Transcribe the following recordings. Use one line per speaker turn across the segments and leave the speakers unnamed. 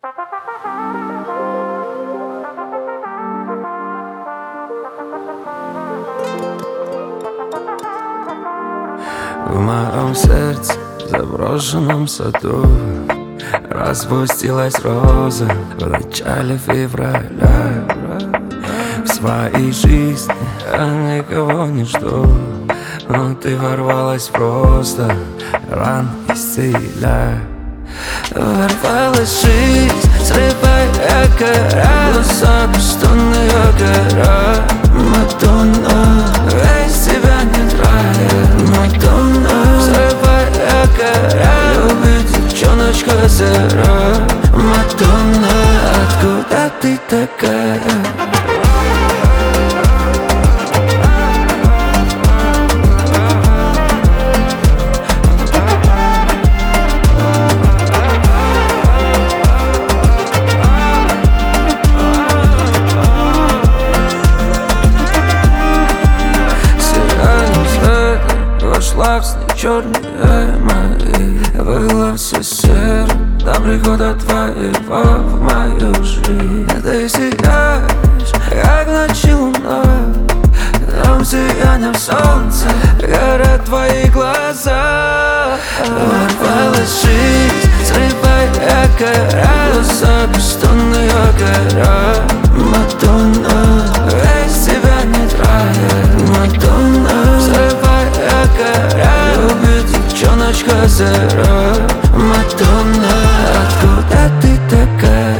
В моем сердце, заброшенном саду, распустилась роза в начале февраля. В своей жизни я никого не жду, но ты ворвалась просто, ран исцеляя. Ворвалась жизнь, срывая кора, глаза пустынная гора. Мадонна, весь тебя нет рая. Мадонна, срывая кора, любит девчоночка зара. Мадонна, откуда ты такая? Вошла в сны черные мои, было все серо до прихода твоего в мою жизнь. Ты сияешь, как ночи луна, там сиянием солнца горят твои глаза. Ворвалась жизнь, срывая кора, глаза пустынная гора. Мадонна, весь тебя нет рая. Мадонна, срывая кора, любит девчоночка зара. Мадонна, откуда ты такая?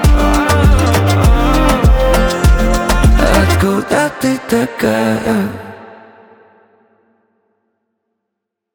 Откуда ты такая?